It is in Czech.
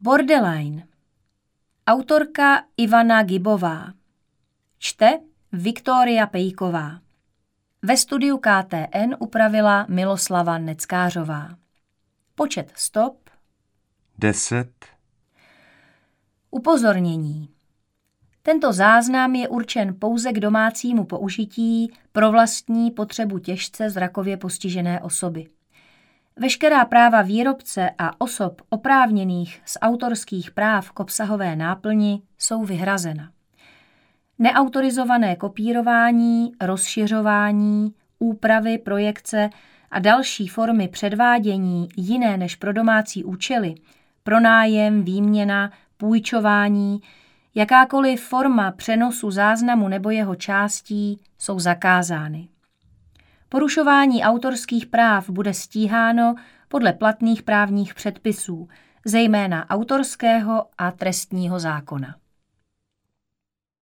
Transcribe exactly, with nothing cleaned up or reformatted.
Borderline. Autorka Ivana Gibová. Čte Viktoria Pejková. Ve studiu K T N upravila Miloslava Neckářová. Počet stop deset. Upozornění. Tento záznam je určen pouze k domácímu použití pro vlastní potřebu těžce zrakově postižené osoby. Veškerá práva výrobce a osob oprávněných z autorských práv k obsahové náplni jsou vyhrazena. Neautorizované kopírování, rozšiřování, úpravy, projekce a další formy předvádění jiné než pro domácí účely, pronájem, výměna, půjčování, jakákoliv forma přenosu záznamu nebo jeho částí jsou zakázány. Porušování autorských práv bude stíháno podle platných právních předpisů, zejména autorského a trestního zákona.